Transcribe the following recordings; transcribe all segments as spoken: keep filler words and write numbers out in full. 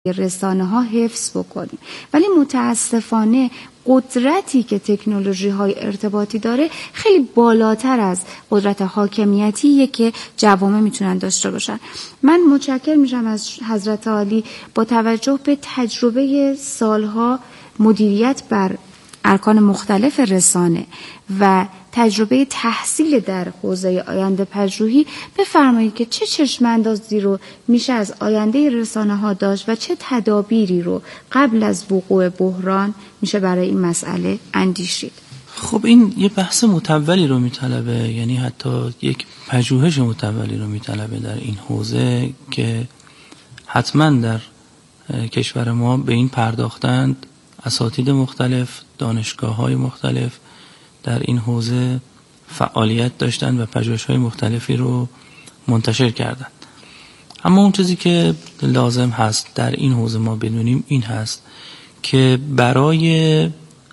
رسانه ها حفظ بکنیم. ولی متاسفانه قدرتی که تکنولوژی های ارتباطی داره خیلی بالاتر از قدرت حاکمیتیه که جوامع میتونن داشته باشن. من متشکر میشم از حضرت عالی با توجه به تجربه سالها مدیریت بر ارکان مختلف رسانه و تجربه تحصیل در حوزه آینده پژوهی بفرمایید که چه چشم‌اندازی رو میشه از آینده رسانه ها داشت و چه تدابیری رو قبل از وقوع بحران میشه برای این مسئله اندیشید. خب این یه بحث مطولی رو میطلبه، یعنی حتی یک پژوهش مطولی رو میطلبه در این حوزه که حتما در کشور ما به این پرداختند اساتید مختلف، دانشگاه‌های مختلف در این حوزه فعالیت داشتن و پژوهش‌های مختلفی رو منتشر کردند. اما اون چیزی که لازم هست در این حوزه ما بدونیم این هست که برای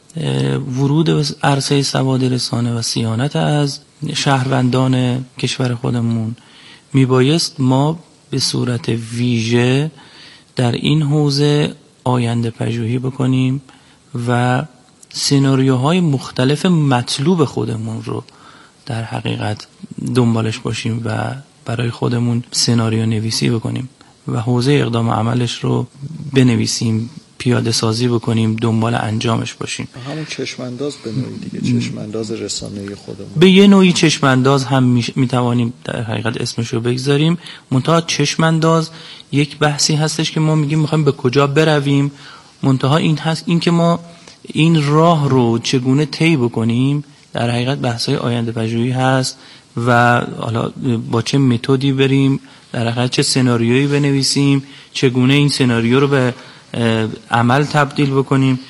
ورود به عرصه سواد رسانه و صیانت از شهروندان کشور خودمون میبایست ما به صورت ویژه در این حوزه آینده پژوهی بکنیم و سناریوهای مختلف مطلوب خودمون رو در حقیقت دنبالش باشیم و برای خودمون سناریو نویسی بکنیم و حوزه اقدام عملش رو بنویسیم، پیاده سازی بکنیم، دنبال انجامش باشیم. همون چشمانداز به نوعی دیگه، چشمانداز رسانه‌ای خودمون. به یه نوعی چشمانداز هم میتوانیم در حقیقت اسمش رو بگذاریم. منتها چشمانداز یک بحثی هستش که ما میگیم میخوایم به کجا برویم، منتها این هست این که ما این راه رو چگونه طی بکنیم در حقیقت بحث‌های آینده پژوهی هست و حالا با چه متدی بریم، در حقیقت چه سناریویی بنویسیم، چگونه این سناریو رو به عمل تبدیل بکنیم.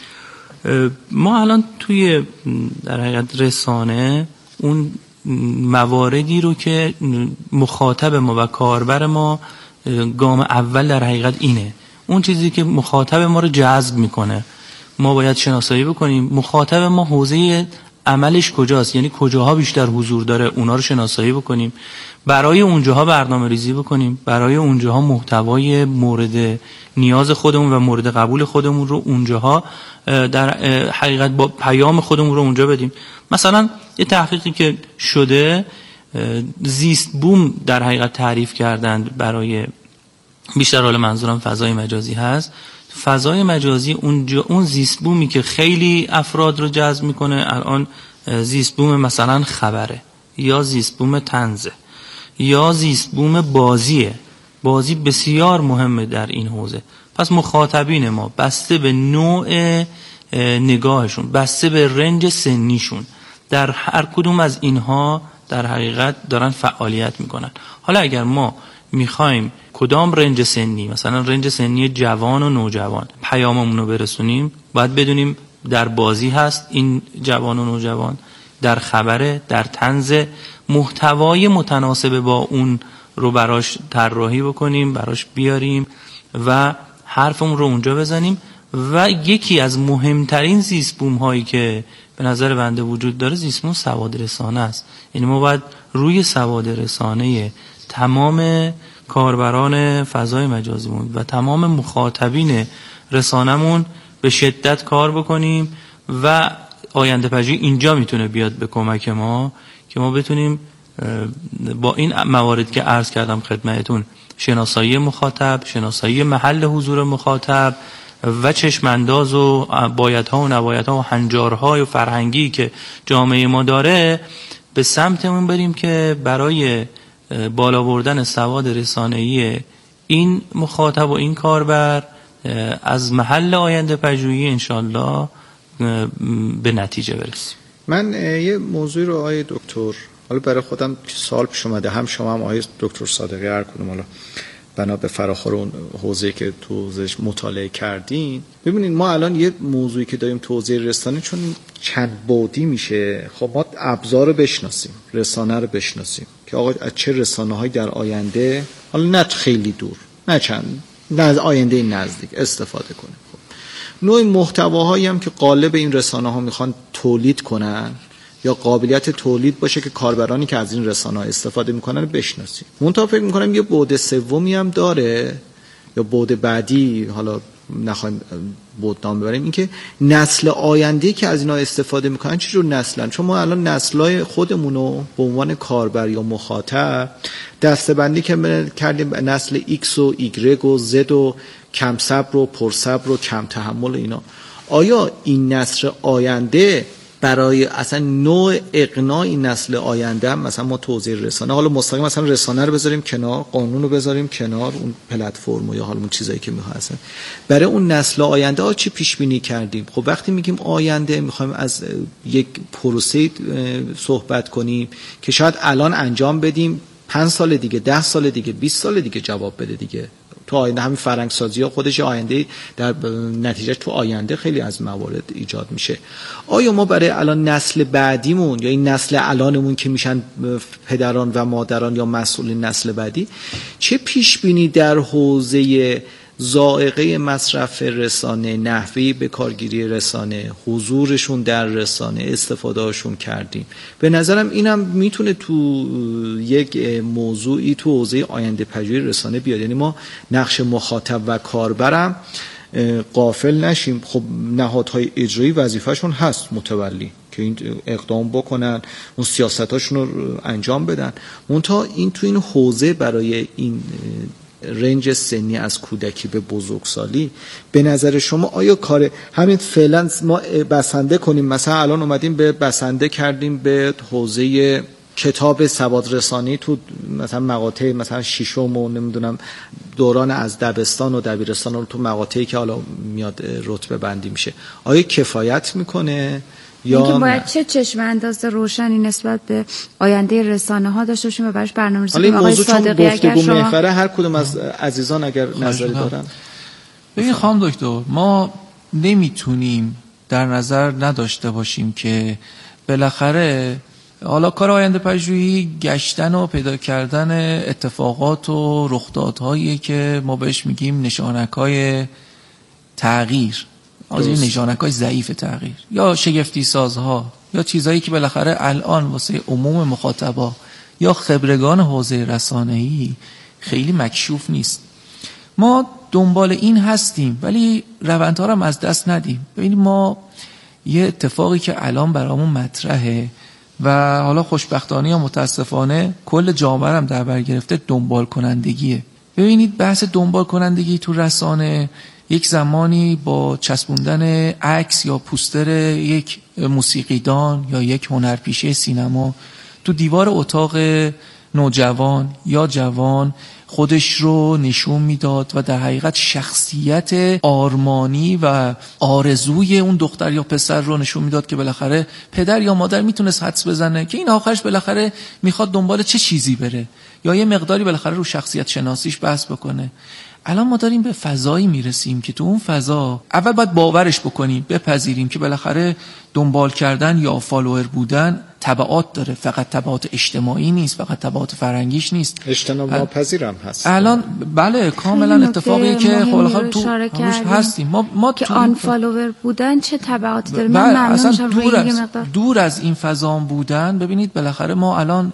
ما الان توی در حقیقت رسانه اون مواردی رو که مخاطب ما و کاربر ما گام اول در حقیقت اینه، اون چیزی که مخاطب ما رو جذب میکنه ما باید شناسایی بکنیم. مخاطب ما حوزه عملش کجاست، یعنی کجاها بیشتر حضور داره، اونا رو شناسایی بکنیم، برای اونجاها برنامه ریزی بکنیم، برای اونجاها محتوای مورد نیاز خودمون و مورد قبول خودمون رو اونجاها در حقیقت با پیام خودمون رو اونجا بدیم. مثلا یه تحقیقی که شده زیست بوم در حقیقت تعریف کردند برای بیشتر، حال منظورم فضای مجازی هست. فضای مجازی اونجا اون زیست بومی که خیلی افراد رو جذب میکنه الان زیست بوم مثلا خبره یا زیست بوم طنزه یا زیست بوم بازیه. بازی بسیار مهمه در این حوزه. پس مخاطبین ما بسته به نوع نگاهشون، بسته به رنج سنیشون، در هر کدوم از اینها در حقیقت دارن فعالیت میکنن. حالا اگر ما میخوایم کدام رنج سنی، مثلا رنج سنی جوان و نوجوان، پیاممون رو برسونیم، باید بدونیم در بازی هست این جوان و نوجوان، در خبره، در طنز، محتوای متناسب با اون رو براش طراحی بکنیم، براش بیاریم و حرفمون رو اونجا بزنیم. و یکی از مهمترین زیست بوم هایی که به نظر بنده وجود داره زیست بوم سواد رسانه است. یعنی ما باید روی سواد رسانه تمام کاربران فضای مجازیمون و تمام مخاطبین رسانمون به شدت کار بکنیم و آینده پژوهی اینجا میتونه بیاد به کمک ما که ما بتونیم با این موارد که عرض کردم خدمتتون، شناسایی مخاطب، شناسایی محل حضور مخاطب و چشمانداز و بایدها و نبایدها و هنجارهای و فرهنگی که جامعه ما داره به سمتمون بریم که برای بالا بردن سواد رسانه‌ای این مخاطب و این کاربر از محل آینده پژوهی انشالله به نتیجه برسیم. من یه موضوع رو آقای دکتر، حالا برای خودم سوال پیش اومده، هم شما هم آقای دکتر صادقی هر کدوم حالا بنا به فراخور اون حوزه‌ای که تو حوزه‌اش مطالعه کردین، ببینید ما الان یه موضوعی که داریم تو حوزه رسانه چون چند بعدی میشه، خب ما ابزار رو بشناسیم، رسانه رو بشناسیم که آقا از چه رسانه‌هایی در آینده، حالا نه خیلی دور، نه چند، نه از آینده نزدیک استفاده کنیم. خب نوع محتواهایی هم که غالب این رسانه‌ها میخوان تولید کنن یا قابلیت تولید باشه که کاربرانی که از این رسانه‌ها استفاده میکنن رو بشناسیم. منتها فکر میکنم یه بعد سومی هم داره یا بعد بعدی حالا نخوایم بود نام ببریم، این که نسل آینده که از اینا استفاده میکنن چه جور نسلن. چون ما الان نسلای خودمونو به عنوان کاربر یا مخاطب دسته‌بندی که کردیم نسل ایکس و ایگرگ و زد و کم صبر و پرصبر و کم تحمل اینا. آیا این نسل آینده برای اصلا نوع اقناع این نسل آینده هم مثلا ما توزیع رسانه، حالا مستقیم مثلا رسانه رو بذاریم کنار، قانون رو بذاریم کنار، اون پلتفرم یا حالا اون چیزایی که میخواد اصلا برای اون نسل آینده ها چی پیش بینی کردیم؟ خب وقتی میگیم آینده میخوایم از یک پروسه صحبت کنیم که شاید الان انجام بدیم، پنج سال دیگه، ده سال دیگه، بیست سال دیگه جواب بده دیگه. تو آینده همین فرهنگ سازی ها خودش آینده در نتیجه تو آینده خیلی از موارد ایجاد میشه. آیا ما برای الان نسل بعدیمون یا این نسل الانمون که میشن پدران و مادران یا مسئولین نسل بعدی چه پیش بینی در حوزه ذائقه مصرف رسانه، نحوه به کارگیری رسانه، حضورشون در رسانه، استفادهشون کردیم؟ به نظرم اینم میتونه تو یک موضوعی تو حوزه آینده پژوهی رسانه بیاد. یعنی ما نقش مخاطب و کاربرم غافل نشیم. خب نهادهای اجرایی وظیفهشون هست متولی که این اقدام بکنن، اون سیاستاشون رو انجام بدن. منتها این تو این حوزه برای این رنج سنی از کودکی به بزرگسالی به نظر شما آیا کار همین فعلا ما بسنده کنیم؟ مثلا الان اومدیم به بسنده کردیم به حوزه کتاب سواد رسانی تو مثلا مقاطع مثلا ششم و نمیدونم دوران از دبستان و دبیرستان رو تو مقاطعی که حالا میاد رتبه بندی میشه، آیا کفایت میکنه یا اینکه باید چه چشم انداز روشنی نسبت به آینده رسانه ها داشته باشیم و براش برنامه‌ریزی کنیم؟ آقای صادقی اگر شما محوره هر کدوم از عزیزان اگر نظری دارن. ببین خانم دکتر، ما نمیتونیم در نظر نداشته باشیم که بالاخره حالا کار آینده پژوهی گشتن و پیدا کردن اتفاقات و رخدادهایی که ما بهش میگیم نشانک‌های تغییر، از این نشانک‌های ضعیف تغییر یا شگفتی سازها یا چیزایی که بالاخره الان واسه عموم مخاطبا یا خبرگان حوزه رسانه‌ای خیلی مکشوف نیست. ما دنبال این هستیم ولی روندها رو هم از دست ندیم. ببینید ما یه اتفاقی که الان برامون مطرحه و حالا خوشبختانه یا متاسفانه کل جامعه هم در بر گرفته دنبال کنندگیه. ببینید بحث دنبال کنندگی تو رسانه یک زمانی با چسبوندن عکس یا پوستر یک موسیقیدان یا یک هنرپیشه سینما تو دیوار اتاق نوجوان یا جوان خودش رو نشون میداد و در حقیقت شخصیت آرمانی و آرزوی اون دختر یا پسر رو نشون میداد که بالاخره پدر یا مادر میتونست حدس بزنه که این آخرش بالاخره میخواد دنبال چه چیزی بره یا یه مقداری بالاخره رو شخصیت شناسیش بحث بکنه. الان ما داریم به فضایی میرسیم که تو اون فضا اول باید باورش بکنیم، بپذیریم که بالاخره دنبال کردن یا فالوور بودن تبعات داره، فقط تبعات اجتماعی نیست، فقط تبعات فرهنگیش نیست، اجتناب ناپذیرم هست. الان بله کاملا اتفاقیه که خب تو هستیم ما ما که آن فالوور بودن چه تبعاتی داره. من ممنون شم دور از مقدار دور از این فضا بودن. ببینید بالاخره ما الان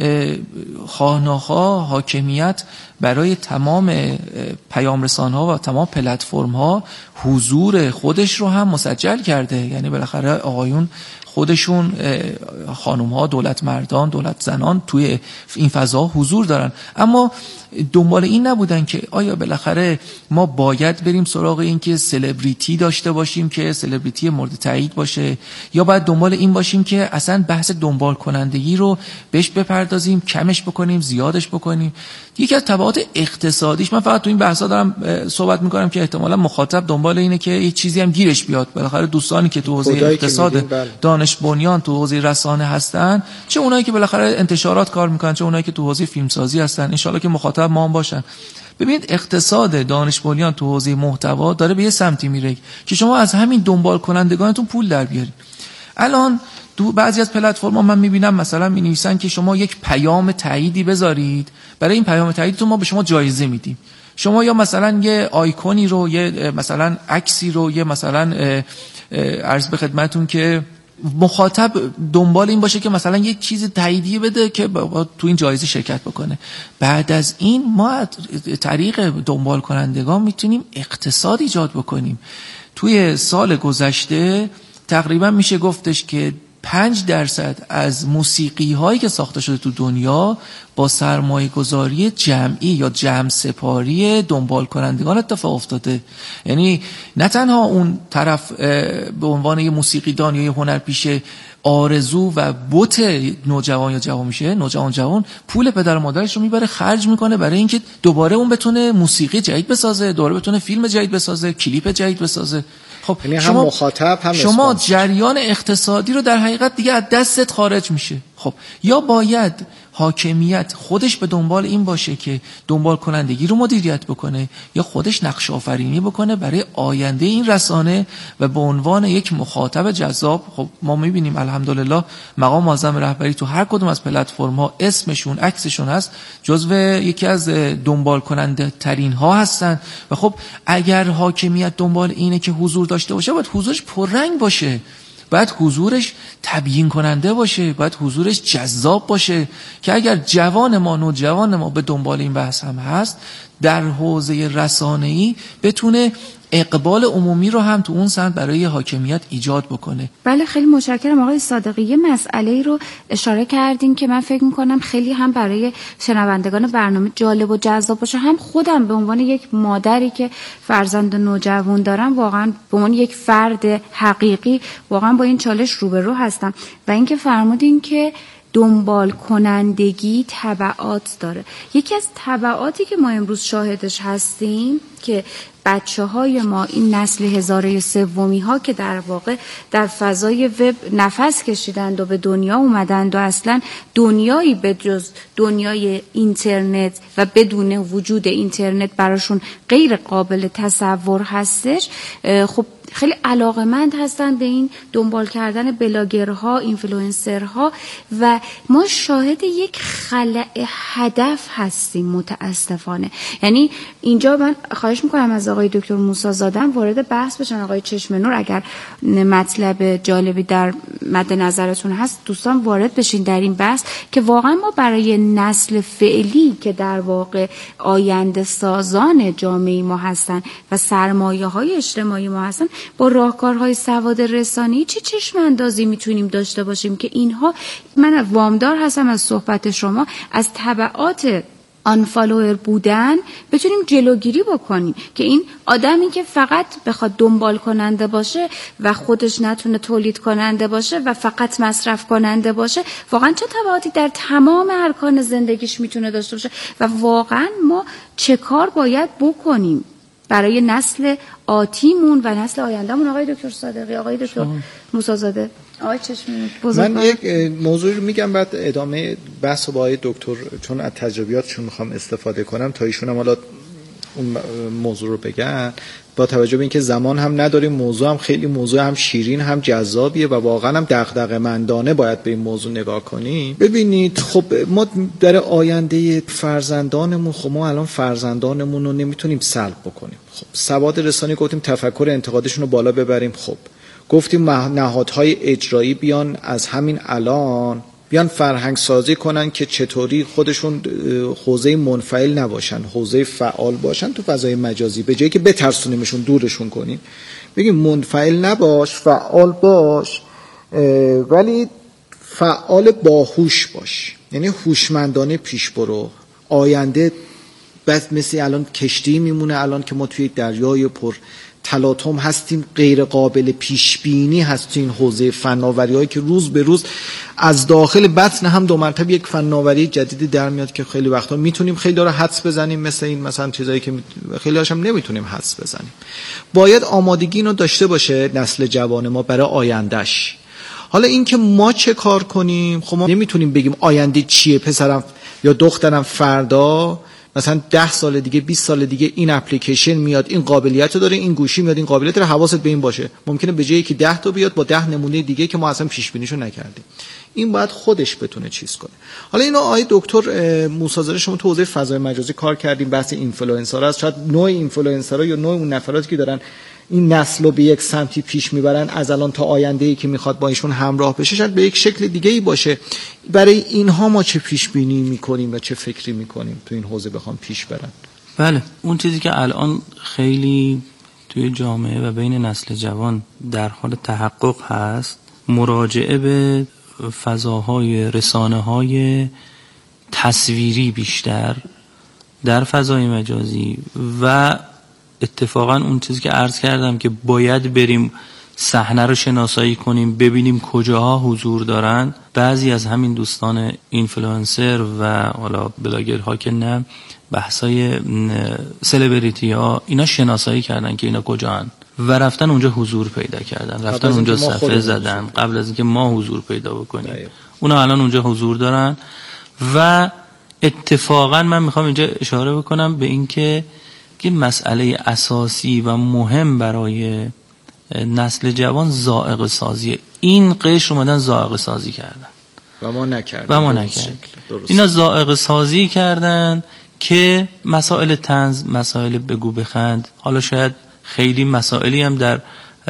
خواهناخواه حاکمیت برای تمام پیام رسان‌ها و تمام پلتفرم‌ها حضور خودش رو هم مسجل کرده. یعنی بالاخره آقایون خودشون، خانم‌ها، دولت مردان، دولت زنان توی این فضا حضور دارن، اما دنبال این نبودن که آیا بالاخره ما باید بریم سراغ این که سلبریتی داشته باشیم که سلبریتی مورد تایید باشه، یا باید دنبال این باشیم که اصلا بحث دنبال کنندگی رو بهش بپردازیم، کمش بکنیم، زیادش بکنیم. یکی از تبعات اقتصادیش، من فقط تو این بحثا دارم صحبت میکنم که احتمالاً مخاطب دنبال اینه که یه چیزی هم گیرش بیاد. بالاخره دوستانی که تو حوزه اقتصاد، دانش بنیان، تو حوزه رسانه هستن، چه اونایی که بالاخره انتشارات کار میکنن، چه اونایی که تو حوزه فیلمسازی هستن، ان شاءالله که مخاطب ما هم باشن. ببینید اقتصاد دانش بنیان تو حوزه محتوا داره به یه سمتی میره که شما از همین دنبال کنندگانتون پول در بیارید. الان تو بعضی از پلتفرم‌ها من میبینم مثلا می‌نویسن که شما یک پیام تاییدی بذارید، برای این پیام تاییدتون ما به شما جایزه میدیم. شما یا مثلا یه آیکونی رو، یه مثلا عکسی رو، یه مثلا عرض به خدمتتون که مخاطب دنبال این باشه که مثلا یک چیز تاییدیه بده که تو این جایزه شرکت بکنه. بعد از این ما طریق دنبال کنندگان میتونیم اقتصاد ایجاد بکنیم. توی سال گذشته تقریبا میشه گفتش که پنج درصد از موسیقی هایی که ساخته شده تو دنیا با سرمایه گذاری جمعی یا جمع سپاری دنبال کنندگان اتفاق افتاده. یعنی نه تنها اون طرف به عنوان یه موسیقیدان یا یه هنرپیشه آرزو و بت نوجوان یا جوان میشه، نوجوان جوان پول پدر و مادرش رو میبره خرج میکنه برای اینکه دوباره اون بتونه موسیقی جدید بسازه، دوباره بتونه فیلم جدید بسازه، کلیپ جدید بسازه. خب یعنی هم شما مخاطب هم شما اسپانسر. جریان اقتصادی رو در حقیقت دیگه از دستت خارج میشه. خب یا باید حاکمیت خودش به دنبال این باشه که دنبال کنندگی رو مدیریت بکنه، یا خودش نقش آفرینی بکنه برای آینده این رسانه و به عنوان یک مخاطب جذاب. خب ما میبینیم الحمدلله مقام معظم رهبری تو هر کدوم از پلتفرم ها اسمشون عکسشون هست، جزو یکی از دنبال کننده ترین ها هستن. و خب اگر حاکمیت دنبال اینه که حضور داشته باشه، باید حضورش پررنگ باشه، باید حضورش تبیین کننده باشه، باید حضورش جذاب باشه که اگر جوان ما نوجوان ما به دنبال این بحث هم هست، در حوزه رسانه‌ای بتونه اقبال عمومی رو هم تو اون سمت برای حاکمیت ایجاد بکنه. بله خیلی متشکرم آقای صادقی. یه مسئله‌ای رو اشاره کردین که من فکر می‌کنم خیلی هم برای شنوندگان برنامه جالب و جذاب باشه، هم خودم به عنوان یک مادری که فرزند نوجوان دارم واقعا به عنوان یک فرد حقیقی واقعا با این چالش روبرو هستم. و اینکه فرمودین که دنبال کنندگی تبعات داره. یکی از تبعاتی که ما امروز شاهدش هستیم که بچه های ما، این نسل هزاره سومی ها که در واقع در فضای وب نفس کشیدند و به دنیا اومدند و اصلا دنیایی به جز دنیای اینترنت و بدون وجود اینترنت براشون غیر قابل تصور هستش، خب خیلی علاقمند هستن به این دنبال کردن بلاگرها، اینفلوئنسرها و ما شاهد یک خلأ هدف هستیم متاسفانه. یعنی اینجا من خواهش میکنم از آقای دکتر موسی زاده وارد بحث بشن. آقای چشم نور اگر مطلب جالبی در مد نظرتون هست دوستان وارد بشین در این بحث که واقعا ما برای نسل فعلی که در واقع آینده سازان جامعه ما هستن و سرمایه های اجتماعی ما هستن با راهکارهای سواد رسانی چه چشم اندازی میتونیم داشته باشیم که اینها، من وامدار هستم از صحبت شما، از تبعات آن فالوور بودن بتونیم جلوگیری بکنیم که این آدمی که فقط بخواد دنبال کننده باشه و خودش نتونه تولید کننده باشه و فقط مصرف کننده باشه، واقعا چه تبعاتی در تمام ارکان زندگیش میتونه داشته باشه و واقعا ما چه کار باید بکنیم برای نسل آتیمون و نسل آیندهمون. آقای دکتر صادقی، آقای دکتر موسی زاده، آقای چشم بزرگ. من یک موضوعی رو میگم بعد ادامه بحث با آقای دکتر، چون از تجربیاتشون میخوام استفاده کنم تا ایشون هم حالا اون موضوع رو بگن. با توجه به اینکه زمان هم نداریم، موضوع هم خیلی موضوع هم شیرین هم جذابیه و واقعا هم دغدغه‌مندانه باید به این موضوع نگاه کنیم. ببینید خب ما در آینده فرزندانمون، خب ما الان فرزندانمون رو نمیتونیم سلب بکنیم. خب سواد رسانی گفتیم تفکر انتقادشون رو بالا ببریم. خب گفتیم نهادهای اجرایی بیان از همین الان بیان فرهنگ سازی کنن که چطوری خودشون حوزه منفعل نباشن، حوزه فعال باشن تو فضای مجازی، به جایی که بترسونیمشون دورشون کنیم بگیم منفعل نباش، فعال باش، ولی فعال باهوش باش، یعنی هوشمندانه پیش برو. آینده بس مثل الان کشتی میمونه، الان که ما توی دریای پر تلاطم هستیم، غیر قابل پیش بینی هست تو این حوزه فناوری‌هایی که روز به روز از داخل بطن هم دو مرتبه یک فناوری جدیدی در میاد که خیلی وقتا میتونیم خیلی داره حدس بزنیم، مثل این مثلا چیزایی که خیلی هاشم نمیتونیم حدس بزنیم. باید آمادگی اینو داشته باشه نسل جوان ما برای آیندهش. حالا این که ما چه کار کنیم، خب ما نمیتونیم بگیم آینده چیه پسرم یا دخترم فردا مثلا ده سال دیگه بیست سال دیگه این اپلیکیشن میاد، این قابلیت رو داره، این گوشی میاد، این قابلیت رو، حواست به این باشه. ممکنه به جایی که ده تا بیاد با ده نمونه دیگه که ما اصلا پیش بینیشو نکردیم. این باید خودش بتونه چیز کنه. حالا اینو آقای دکتر موسی زاده شما تو حوزه فضای مجازی کار کردیم، بحث اینفلوئنسرها است، شاید نوع اینفلوئنسرها یا نوع اون نفراتی که دارن این نسل رو به یک سمتی پیش میبرن از الان تا آینده‌ای که میخواد با ایشون همراه بشه، شاید به یک شکل دیگه‌ای باشه. برای اینها ما چه پیش بینی میکنیم و چه فکری میکنیم تو این حوزه بخوام پیش برن؟ بله، اون چیزی که الان خیلی توی جامعه و بین نسل جوان در حال تحقق هست، مراجعه به فضاهای رسانه‌های تصویری بیشتر در فضای مجازی و اتفاقا اون چیزی که عرض کردم که باید بریم صحنه رو شناسایی کنیم، ببینیم کجاها حضور دارن. بعضی از همین دوستان اینفلوئنسر و حالا بلاگرها که نه، بحثای سلبریتی ها، اینا شناسایی کردن که اینا کجا هن و رفتن اونجا حضور پیدا کردن، رفتن اونجا صفحه زدن قبل از اینکه ما حضور پیدا بکنیم. اونا الان اونجا حضور دارن و اتفاقا من میخوام اینجا اشاره بکنم به این که که مسئله اساسی و مهم برای نسل جوان ذائقه سازی. این قشر اومدن ذائقه سازی کردن و ما نکردیم و ما نکردیم. اینا ذائقه سازی کردن که مسائل طنز، مسائل بگو بخند، حالا شاید خیلی مسائلی هم در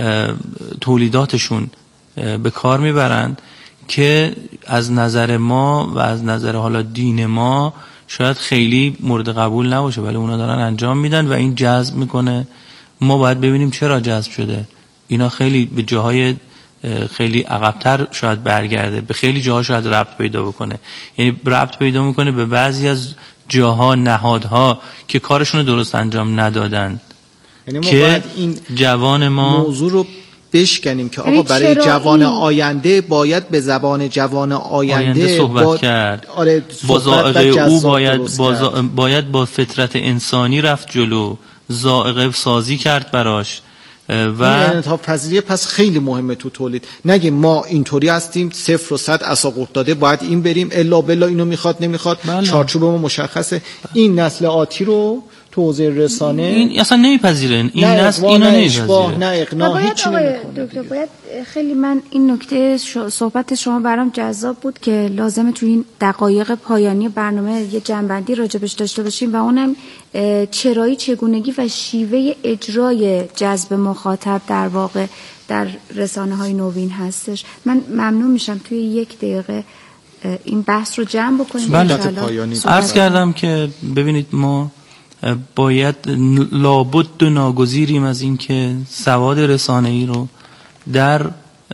تولیداتشون به کار میبرند که از نظر ما و از نظر حالا دین ما شاید خیلی مورد قبول نباشه، ولی اونا دارن انجام میدن و این جذب میکنه. ما باید ببینیم چرا جذب شده. اینا خیلی به جاهای خیلی عقب‌تر شاید برگرده، به خیلی جاها شاید ربط پیدا بکنه، یعنی ربط پیدا میکنه به بعضی از جاها، نهادها که کارشون رو درست انجام ندادن. یعنی ما که باید این جوان ما موضوع رو بشکنیم که آقا برای جوان آینده باید به زبان جوان آینده, آینده صحبت با... کرد. آره با ذائقه او باید با, زا... باید با فطرت انسانی رفت جلو، ذائقه سازی کرد براش و انعطاف پذیری پس خیلی مهمه تو تولید. نگیم ما اینطوری هستیم صفر و صد اساقورت داده باید این بریم الا بلا اینو میخواد نمیخواد، چارچوب ما مشخصه. بله. این نسل آتی رو تو حوزه رسانه این اصلا نمیپذیرن، این نسل اینو نمیپذیره. نه اقناع هیچ نمیکنه. دکتر باید خیلی، من این نکته صحبت شما برام جذاب بود که لازمه تو این دقایق پایانی برنامه یه جنبندی راجبش داشته باشیم و اونم چرایی، چگونگی و شیوه اجرای جذب مخاطب در واقع در رسانه های نوین هستش. من ممنون میشم توی یک دقیقه این بحث رو جمع بکنیم. بله. عرض کردم که ببینید ما باید لابد و ناگزیریم از این که سواد رسانه‌ای رو در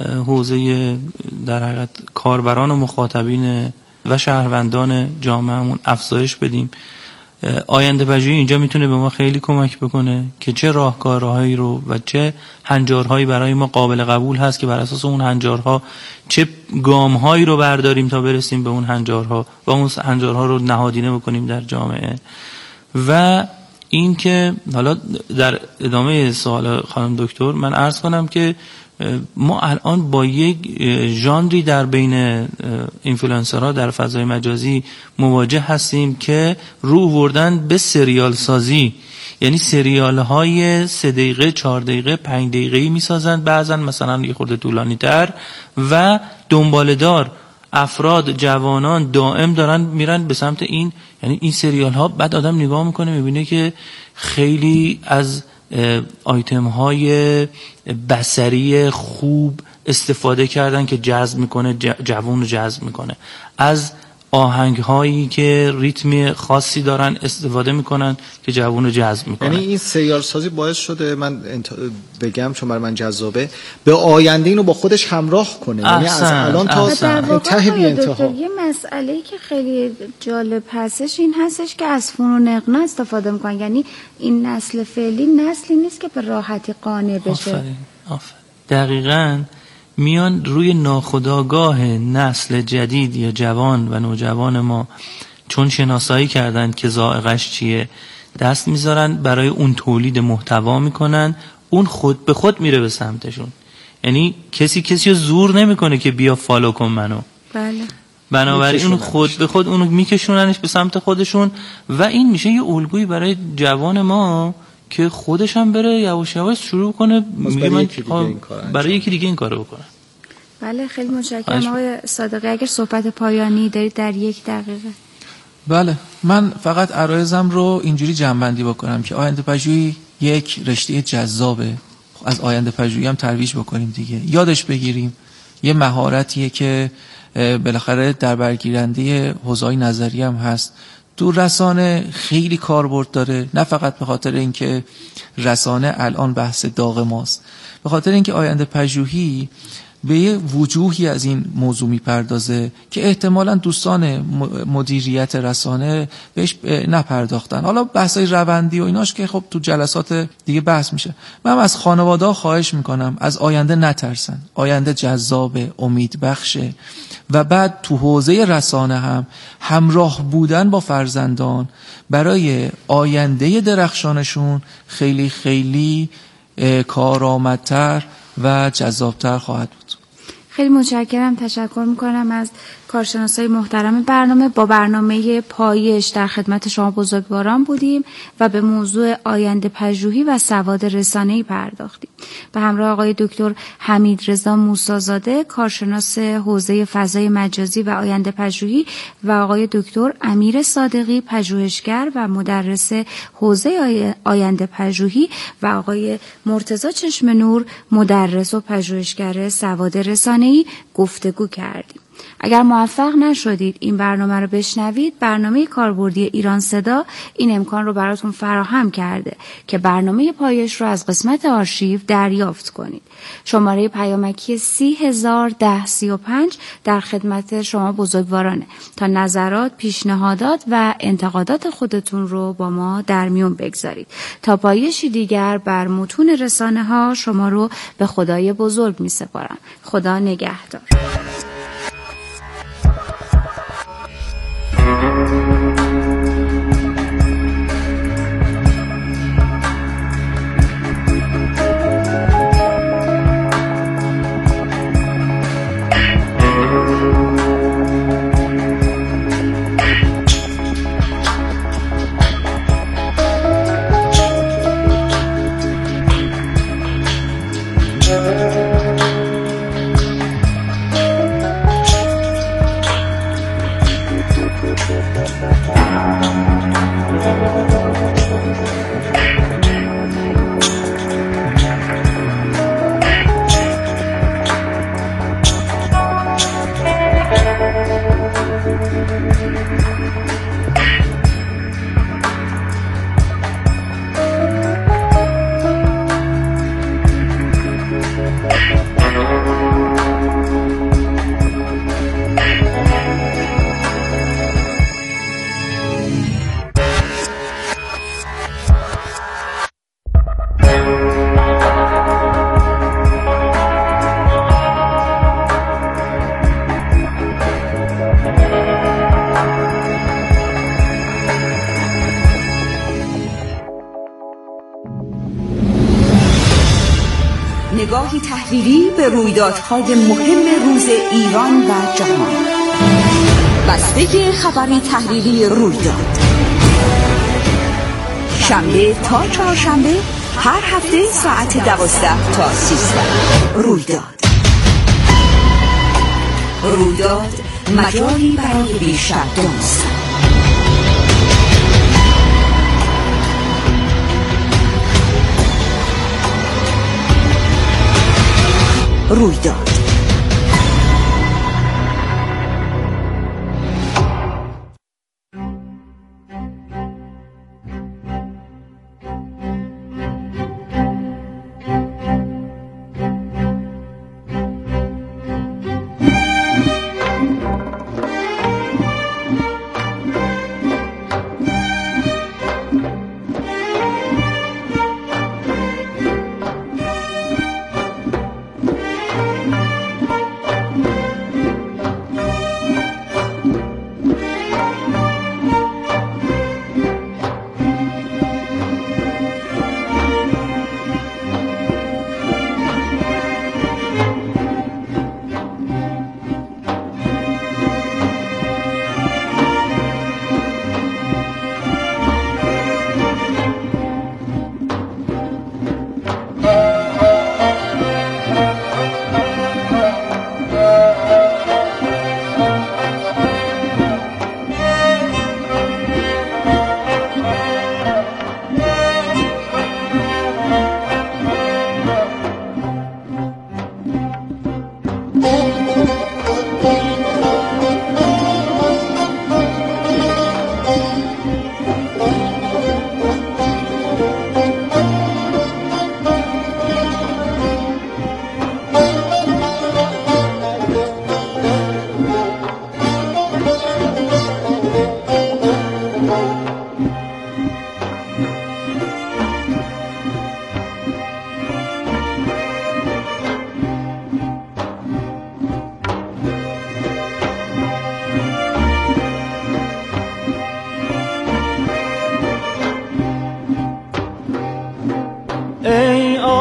حوزه در حقیقت کاربران و مخاطبین و شهروندان جامعهمون افزایش بدیم. آینده پژوهی اینجا میتونه به ما خیلی کمک بکنه که چه راهکارهایی رو و چه هنجارهایی برای ما قابل قبول هست که بر اساس اون هنجارها چه گامهایی رو برداریم تا برسیم به اون هنجارها و اون هنجارها رو نهادینه بکنیم در جامعه. و این که حالا در ادامه سوال خانم دکتر من عرض کنم که ما الان با یک ژانری در بین اینفلوئنسرها در فضای مجازی مواجه هستیم که رو آوردن به سریال سازی، یعنی سریال های سه دقیقه، چهار دقیقه، پنج دقیقه‌ای میسازن، بعضا مثلا یه خورده طولانی تر و دنباله‌دار افراد جوانان دائم دارن میرن به سمت این، یعنی این سریال ها بعد آدم نگاه میکنه میبینه که خیلی از آیتم های بصری خوب استفاده کردن که جذب میکنه، جوان رو جذب میکنه، از آهنگ هایی که ریتم خاصی دارن استفاده میکنن که جوان رو جذب میکنن. یعنی این سریال سازی باعث شده من بگم چون برای من جذابه به آینده اینو با خودش همراه کنه، یعنی از الان تا ته بی انتها. یه مسئله‌ای که خیلی جالب هستش این هستش که از فنون اقناع استفاده میکنن، یعنی این نسل فعلی نسلی نیست که به راحتی قانع بشه. آفرین آفرین دقیقاً میان روی ناخودآگاه نسل جدید یا جوان و نوجوان ما چون شناسایی کردن که ذائقه‌اش چیه دست میذارن برای اون تولید محتوا میکنن، اون خود به خود میره به سمتشون. یعنی کسی کسی رو زور نمیکنه که بیا فالو کن منو. بله. بنابراین اون خود به خود اونو میکشوننش به سمت خودشون و این میشه یه الگویی برای جوان ما که خودش هم بره یواش یواش شروع کنه میگه من برای یکی دیگه این کارو بکنه. بله خیلی متشکرم آقای صادقی. اگر صحبت پایانی دارید در یک دقیقه. بله من فقط عرایزم رو اینجوری جمع‌بندی بکنم که آینده پژوهی یک رشته جذابه، از آینده پژوهی هم ترویج بکنیم دیگه، یادش بگیریم. یه مهارتیه که بالاخره در برگیرنده حوزه‌های نظری هم هست. تو رسانه خیلی کاربرد داره، نه فقط به خاطر اینکه رسانه الان بحث داغ ماست، به خاطر اینکه آینده پژوهی به یه وجوهی از این موضوع میپردازه که احتمالاً دوستان مدیریت رسانه بهش نپرداختن. حالا بحثای روندی و ایناش که خب تو جلسات دیگه بحث میشه. من از خانواده‌ها خواهش میکنم از آینده نترسن. آینده جذاب، امید بخشه و بعد تو حوزه رسانه هم همراه بودن با فرزندان برای آینده درخشانشون خیلی خیلی کارآمدتر و جذابتر خواهد بود. خیلی متشکرم، تشکر میکنم از کارشناسای محترم برنامه. با برنامه پایش در خدمت شما بزرگواران بودیم و به موضوع آینده پژوهی و سواد رسانه‌ای پرداختیم. به همراه آقای دکتر حمیدرضا موسی‌زاده، کارشناس حوزه فضای مجازی و آینده پژوهی، و آقای دکتر امیر صادقی، پژوهشگر و مدرس حوزه آینده پژوهی، و آقای مرتضی چشم نور، مدرس و پژوهشگر سواد رسانه‌ای گفتگو کردیم. اگر موفق نشدید این برنامه رو بشنوید، برنامه کاربردی ایران صدا این امکان رو براتون فراهم کرده که برنامه پایش رو از قسمت آرشیو دریافت کنید. شماره پیامکی سی هزار ده سی و پنج در خدمت شما بزرگوارانه تا نظرات، پیشنهادات و انتقادات خودتون رو با ما در میون بگذارید. تا پایشی دیگر بر متون رسانه ها شما رو به خدای بزرگ می سپارم. خدا نگهدار. نگاهی تحلیلی به رویدادهای مهم روز ایران و جهان. بسته خبری تحلیلی رویداد، شنبه تا چهارشنبه هر هفته ساعت دوازده تا سیزده. رویداد رویداد مجالی برای بیشتر دانستن. رویداد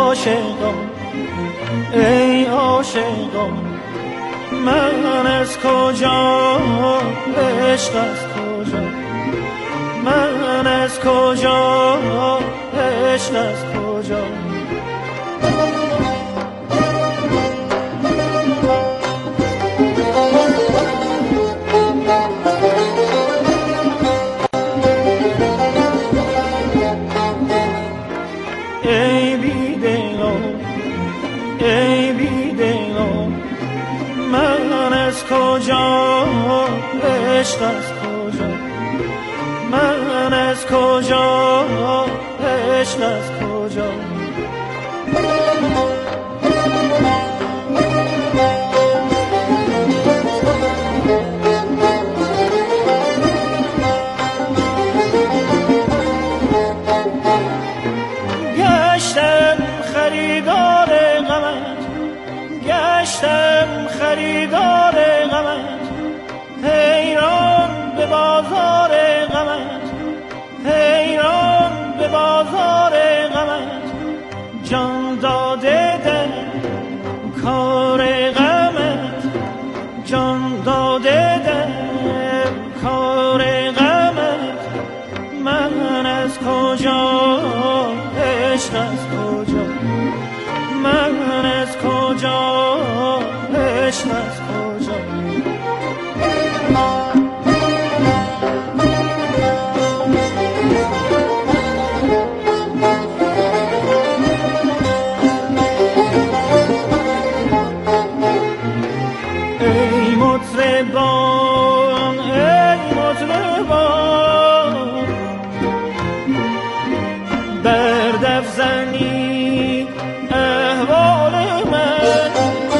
عاشقان ای عاشقان من از کجا عشق از کجا من از کجا عشق از کجا ای بیدلان ای بیدلان من از کجا عشق از کجا من از کجا عشق از کجا گشتم خریدار غمت گشتم خریدار غمت حیران به بازار غمت حیران به بازار غمت جان داده در کار غمت جان داده در کار غمت من از کجا عشق از کجا من از کجا عشق از کجا ای مطربان ای مطربان بر دف زنی احوال من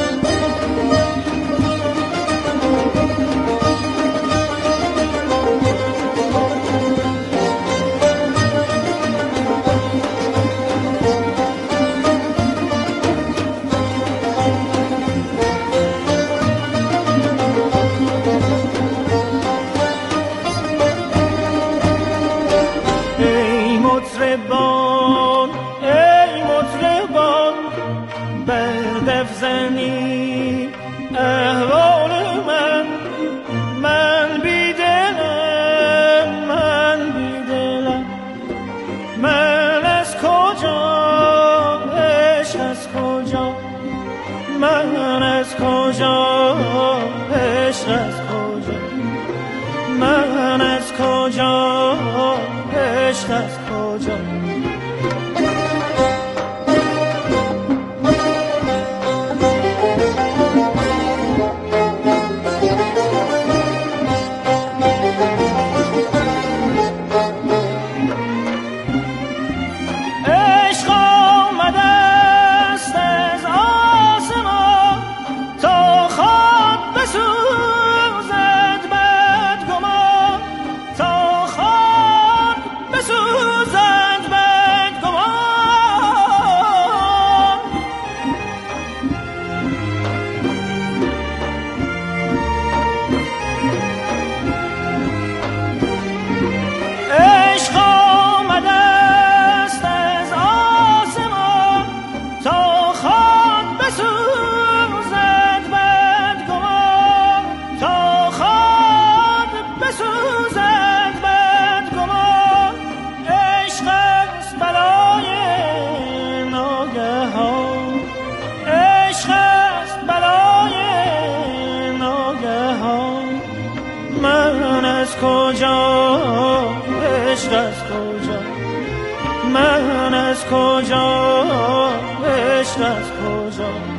ای مطربان ای مطربان بر دف زنی احوال من من بیدلم من بیدلم من از کجا عشق از کجا من از کجا عشق از کجا من از کجا عشق از کجا عشق آمده است از آسمان تا خواب بسوزد بدگمان تا خواب بسوزد بدگمان عشق آمده است از آسمان تا خواب بسوزد بدگمان تا خواب بسوزد بدگمان عشق است بلای ناگهان عشق است بلای ناگهان من از کجا عشق از کجا من از کجا عشق از کجا